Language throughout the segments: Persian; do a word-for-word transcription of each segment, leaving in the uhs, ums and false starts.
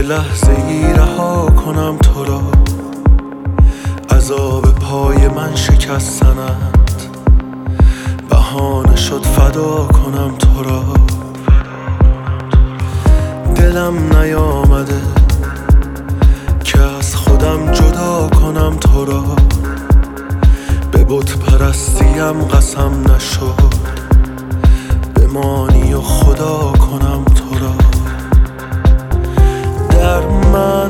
لحظه ای رها کنم تو را، عذاب پای من شکستنت بهانه شد فدا کنم تو را. دلم نیامده که از خودم جدا کنم تو را، به بت پرستیم قسم نشد بمانی و خدا کنم تو را. در من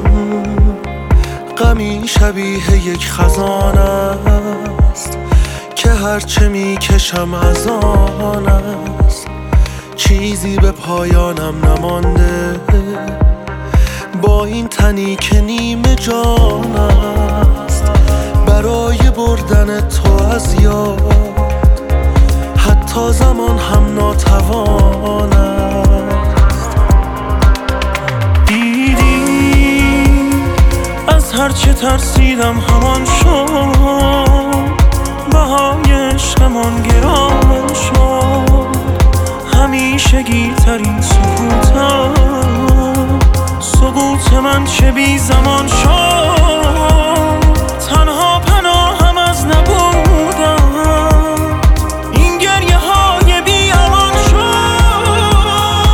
غمی شبیه یک خزان است که هرچه می کشم از آن است، چیزی به پایانم نمانده با این تنی که نیمه جان است. برای بردن تو از یاد حتی زمان هم ناتوان است. دیدی از هرچه ترسیدم همان شد، بهای عشقمان گران شد. همیشگی ترین سکوتم، سکوت من چه بی زمان شد. تنها پناهم از نبودم، این گریه های بی امان شد.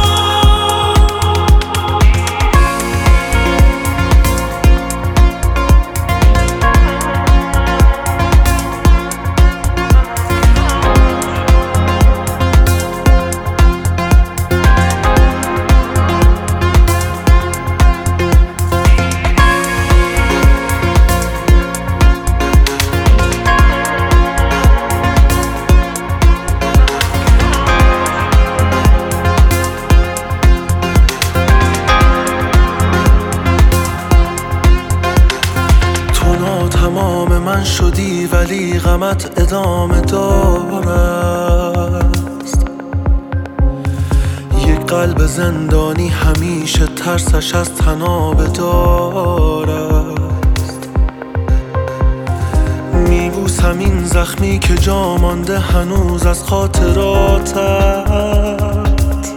تمام من شدی ولی غمت ادامه دارست. یک قلب زندانی همیشه ترسش از تنابه دارست. میبوسم این زخمی که جا مانده هنوز از خاطراتت.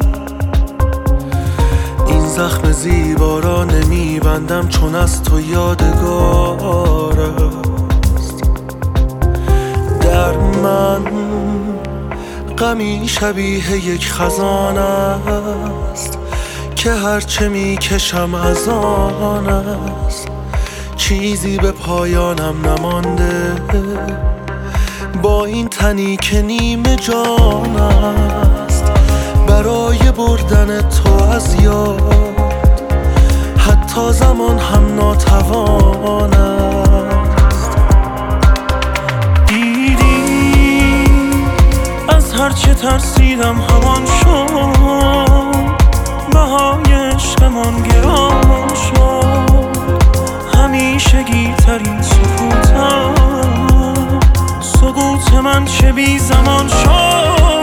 این زخم زیبا را نمیبندم چون از تو یادگار است. در من غمی شبیه یک خزان است که هرچه میکشم از آن است، چیزی به پایانم نمانده با این تنی که نیمه جان است. برای بردن تو از یاد حتی زمان هم ناتوان است. دیدی از هرچه ترسیدم همان شد، بهای عشقمان گران شد. همیشگی ترین سکوتم، سکوت من چه بی زمان شد.